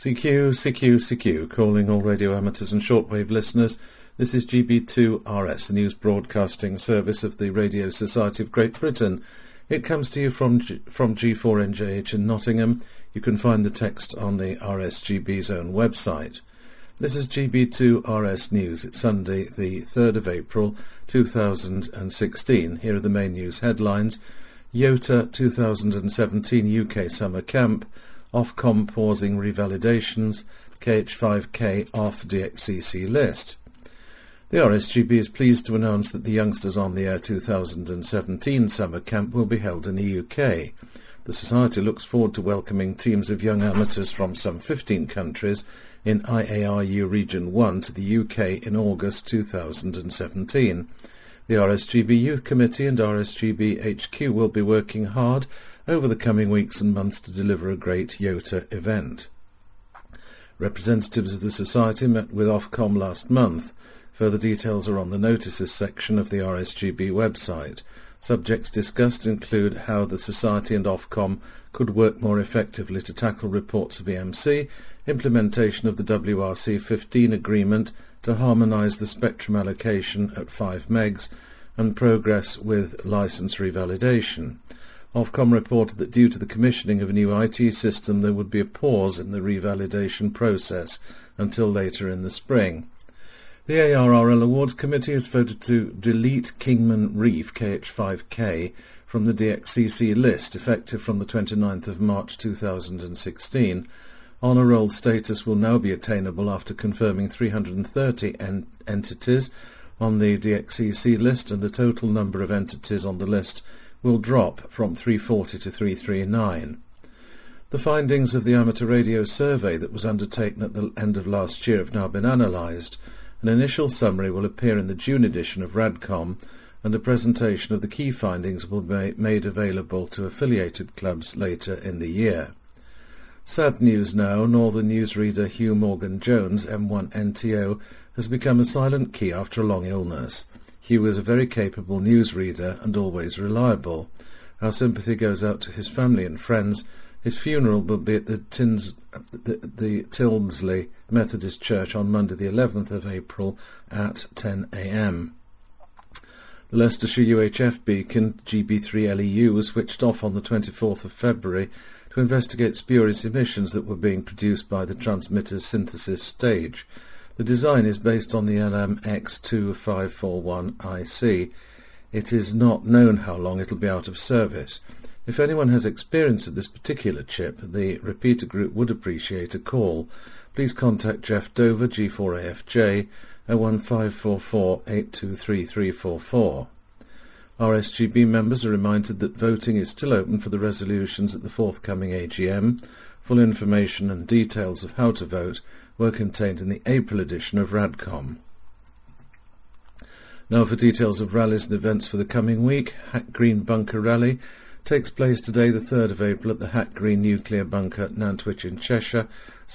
CQ, calling all radio amateurs and shortwave listeners. This is GB2RS, the news broadcasting service of the Radio Society of Great Britain. It comes to you from G4NJH in Nottingham. You can find the text on the RSGB's own website. This is GB2RS News. It's Sunday, the 3rd of April, 2016. Here are the main news headlines. YOTA 2017 UK Summer Camp. Ofcom pausing revalidations. KH5K off DXCC list. The RSGB is pleased to announce that the Youngsters on the Air 2017 Summer Camp will be held in the UK. The Society looks forward to welcoming teams of young amateurs from some 15 countries in IARU Region 1 to the UK in August 2017. The RSGB Youth Committee and RSGB HQ will be working hard over the coming weeks and months to deliver a great YOTA event. Representatives of the Society met with Ofcom last month. Further details are on the notices section of the RSGB website. Subjects discussed include how the Society and Ofcom could work more effectively to tackle reports of EMC, implementation of the WRC 15 agreement to harmonise the spectrum allocation at 5 megs, and progress with licence revalidation. Ofcom reported that due to the commissioning of a new IT system there would be a pause in the revalidation process until later in the spring. The ARRL Awards Committee has voted to delete Kingman Reef KH5K from the DXCC list effective from the 29th of March 2016. Honour roll status will now be attainable after confirming 330 entities on the DXCC list, and the total number of entities on the list will drop from 340 to 339. The findings of the amateur radio survey that was undertaken at the end of last year have now been analysed. An initial summary will appear in the June edition of RADCOM, and a presentation of the key findings will be made available to affiliated clubs later in the year. Sad news now, Northern newsreader Hugh Morgan-Jones, M1NTO, has become a silent key after a long illness. Hugh is a very capable newsreader and always reliable. Our sympathy goes out to his family and friends. His funeral will be at the Tildesley Methodist Church on Monday the 11th of April at 10 a.m. The Leicestershire UHF beacon GB3LEU was switched off on the 24th of February to investigate spurious emissions that were being produced by the transmitter's synthesis stage. The design is based on the LMX2541IC. It is not known how long it will be out of service. If anyone has experience of this particular chip, the repeater group would appreciate a call. Please contact Jeff Dover, G4AFJ, 01544 823344. RSGB members are reminded that voting is still open for the resolutions at the forthcoming AGM. Full information and details of how to vote were contained in the April edition of RADCOM. Now for details of rallies and events for the coming week. Hack Green Bunker Rally takes place today, the 3rd of April, at the Hack Green Nuclear Bunker at Nantwich in Cheshire,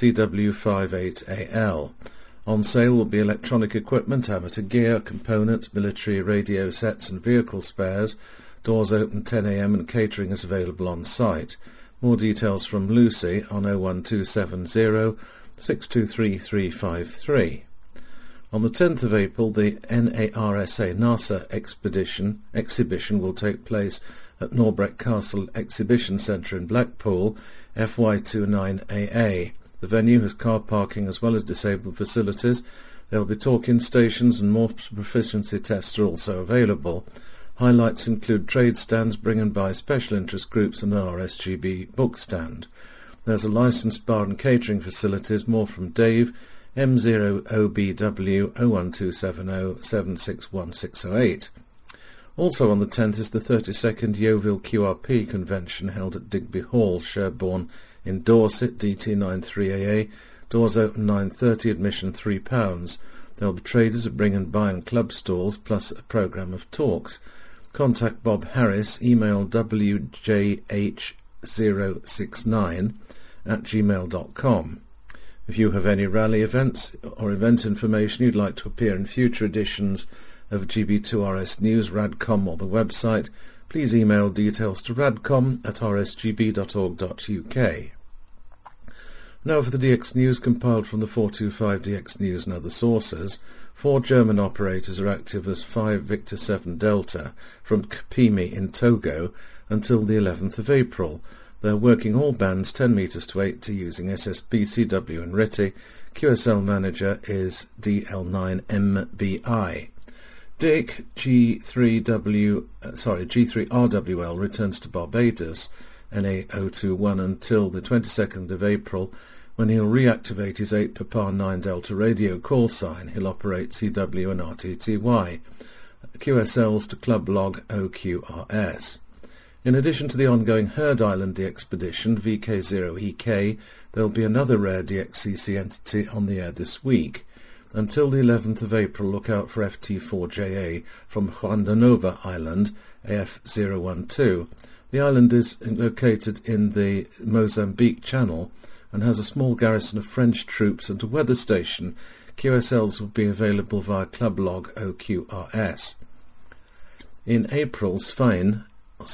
CW58AL. On sale will be electronic equipment, amateur gear, components, military radio sets and vehicle spares. Doors open 10 a.m. and catering is available on site. More details from Lucy on 01270 623 353. On the 10th of April, the NARSA NASA exhibition will take place at Norbreck Castle Exhibition Centre in Blackpool, FY29AA. The venue has car parking as well as disabled facilities. There will be talk-in stations and more proficiency tests are also available. Highlights include trade stands, bring and buy special interest groups and an RSGB book stand. There's a licensed bar and catering facilities. More from Dave, M0OBW 01270 761608. Also on the 10th is the 32nd Yeovil QRP convention held at Digby Hall, Sherborne in Dorset, DT93AA. Doors open 9:30, admission £3. There will be traders at bring and buy and club stalls, plus a programme of talks. Contact Bob Harris, email wjh069@gmail.com. If you have any rally events or event information you'd like to appear in future editions of GB2RS News, RADCOM or the website, please email details to radcom@rsgb.org.uk. Now for the DX News compiled from the 425 DX News and other sources. 4 German operators are active as 5 Victor 7 Delta from Kpimi in Togo until the 11th of April. They're working all bands 10 metres to 80 using SSB, CW and RTTY. QSL manager is DL9MBI. Dick G3RWL returns to Barbados NA021 until the 22nd of April, when he'll reactivate his 8 Papa 9 Delta radio call sign. He'll operate CW and RTTY. QSLs to Club Log OQRS. In addition to the ongoing Heard Island expedition, VK0EK, there'll be another rare DXCC entity on the air this week. Until the 11th of April, look out for FT4JA from Juan de Nova Island, AF012. The island is located in the Mozambique Channel and has a small garrison of French troops and a weather station. QSLs will be available via Club Log OQRS. In April, Sven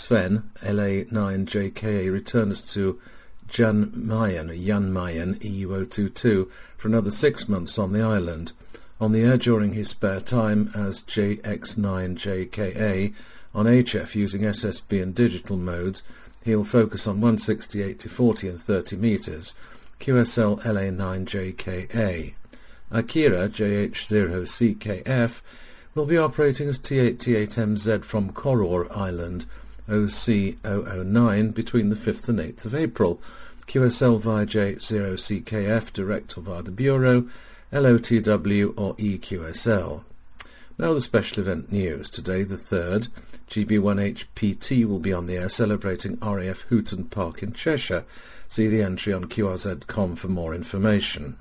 LA9JKA returns to Jan Mayen EU022 for another 6 months on the island. On the air during his spare time as JX9JKA on HF using SSB and digital modes, he'll focus on 168 to 40 and 30 metres. QSL LA9JKA. Akira JH0CKF will be operating as T8T8MZ from Koror Island, OC009, between the 5th and 8th of April. QSL via J0CKF, direct or via the Bureau, LOTW or EQSL. Now the special event news. Today, the 3rd, GB1HPT will be on the air celebrating RAF Hooton Park in Cheshire. See the entry on QRZ.com for more information.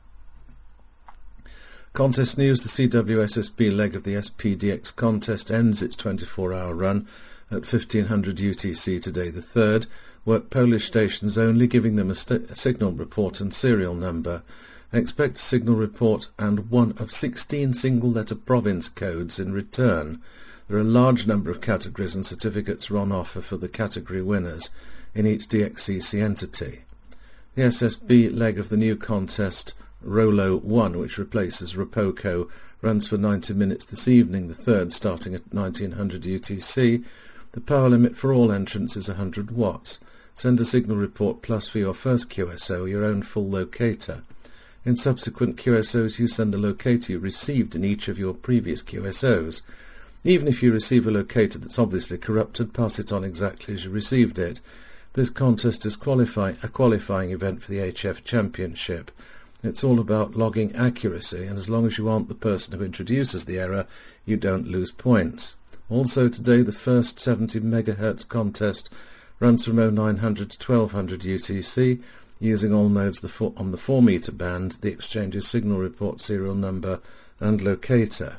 Contest news. The CWSSB leg of the SPDX contest ends its 24-hour run at 1500 UTC today, the 3rd. Work Polish stations only, giving them a signal report and serial number. Expect a signal report and one of 16 single-letter province codes in return. There are a large number of categories and certificates are on offer for the category winners in each DXCC entity. The SSB leg of the new contest, Rolo 1, which replaces Rapoco, runs for 90 minutes this evening, the 3rd, starting at 1900 UTC. The power limit for all entrants is 100 watts. Send a signal report plus for your first QSO, your own full locator. In subsequent QSOs, you send the locator you received in each of your previous QSOs. Even if you receive a locator that's obviously corrupted, pass it on exactly as you received it. This contest is a qualifying event for the HF Championship. It's all about logging accuracy, and as long as you aren't the person who introduces the error, you don't lose points. Also today, the first 70 MHz contest runs from 0900 to 1200 UTC, using all modes on the 4 metre band, the exchange's signal report serial number and locator.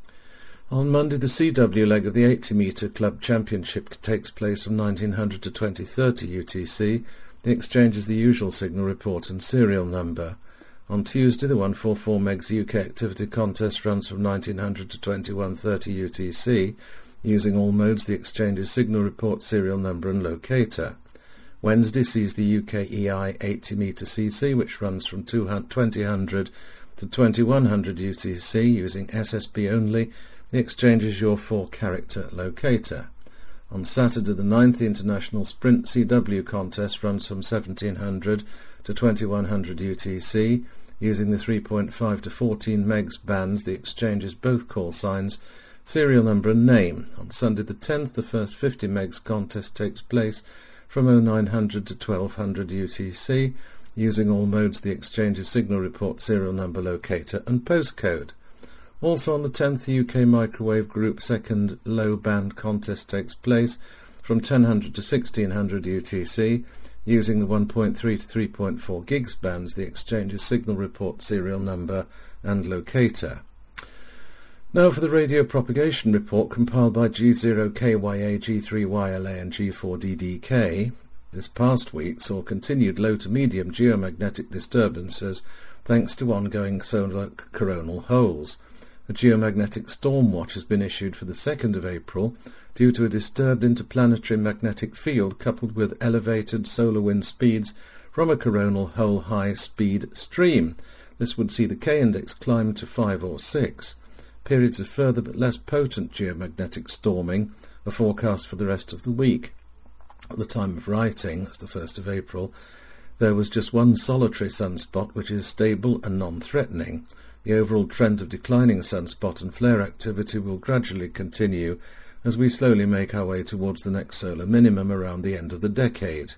On Monday, the CW leg of the 80 metre club championship takes place from 1900 to 2030 UTC. The exchange is the usual signal report and serial number. On Tuesday, the 144 MeGs UK activity contest runs from 1900 to 2130 UTC, using all modes, the exchange's signal report, serial number and locator. Wednesday sees the UK EI 80 metre CC, which runs from 2000 to 2100 UTC, using SSB only. The exchange is your 4-character locator. On Saturday the 9th, the International Sprint CW contest runs from 1700 to 2100 UTC, using the 3.5 to 14 MeGs bands. The exchange is both call signs, serial number and name. On Sunday the 10th, the first 50 MeGs contest takes place from 0900 to 1200 UTC, using all modes, the exchange's signal report, serial number, locator and postcode. Also on the 10th, the UK Microwave Group second low band contest takes place from 1000 to 1600 UTC, using the 1.3 to 3.4 gigs bands, the exchange's signal report, serial number and locator. Now for the radio propagation report compiled by G0KYA, G3YLA and G4DDK. This past week saw continued low to medium geomagnetic disturbances thanks to ongoing solar coronal holes. A geomagnetic storm watch has been issued for the 2nd of April due to a disturbed interplanetary magnetic field coupled with elevated solar wind speeds from a coronal whole high-speed stream. This would see the K-index climb to 5 or 6. Periods of further but less potent geomagnetic storming are forecast for the rest of the week. At the time of writing, that's the 1st of April, there was just one solitary sunspot which is stable and non-threatening. The overall trend of declining sunspot and flare activity will gradually continue as we slowly make our way towards the next solar minimum around the end of the decade.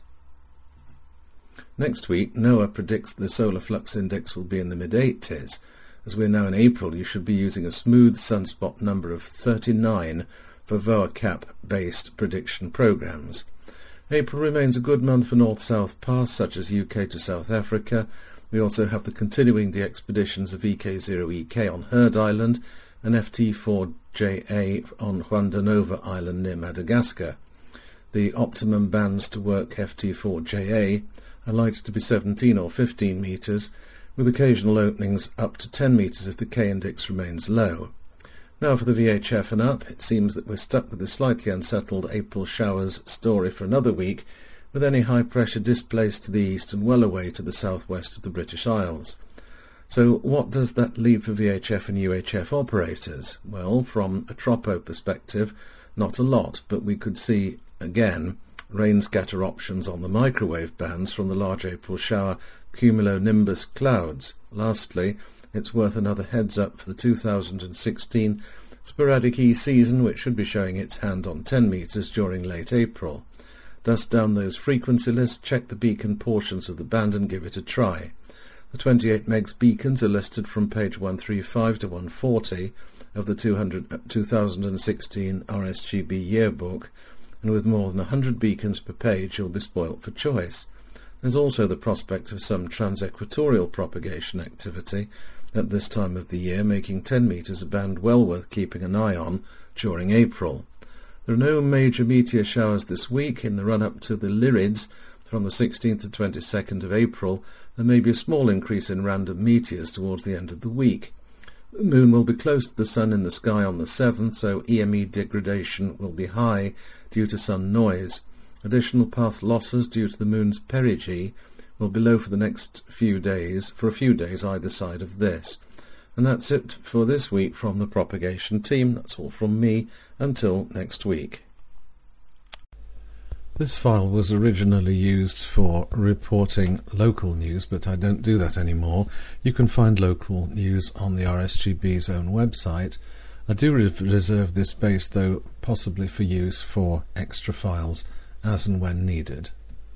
Next week, NOAA predicts the solar flux index will be in the mid-80s. As we're now in April, you should be using a smooth sunspot number of 39 for VOACAP-based prediction programs. April remains a good month for north-south paths such as UK to South Africa. We also have the continuing de-expeditions of EK0EK on Heard Island and FT4JA on Juan de Nova Island near Madagascar. The optimum bands to work FT4JA are likely to be 17 or 15 metres, with occasional openings up to 10 metres if the K-index remains low. Now for the VHF and up, it seems that we're stuck with the slightly unsettled April showers story for another week, with any high pressure displaced to the east and well away to the southwest of the British Isles. So what does that leave for VHF and UHF operators? Well, from a tropo perspective, not a lot, but we could see, again, rain scatter options on the microwave bands from the large April shower cumulonimbus clouds. Lastly, it's worth another heads-up for the 2016 sporadic E-season, which should be showing its hand on 10 metres during late April. Dust down those frequency lists, check the beacon portions of the band and give it a try. The 28 megs beacons are listed from page 135 to 140 of the 2016 RSGB yearbook, and with more than 100 beacons per page you'll be spoilt for choice. There's also the prospect of some trans-equatorial propagation activity at this time of the year, making 10 metres a band well worth keeping an eye on during April. There are no major meteor showers this week. In the run-up to the Lyrids from the 16th to 22nd of April, there may be a small increase in random meteors towards the end of the week. The moon will be close to the sun in the sky on the 7th, so EME degradation will be high due to sun noise. Additional path losses due to the moon's perigee will be low for the next few days, either side of this. And that's it for this week from the propagation team. That's all from me. Until next week. This file was originally used for reporting local news, but I don't do that anymore. You can find local news on the RSGB's own website. I do reserve this space, though, possibly for use for extra files as and when needed.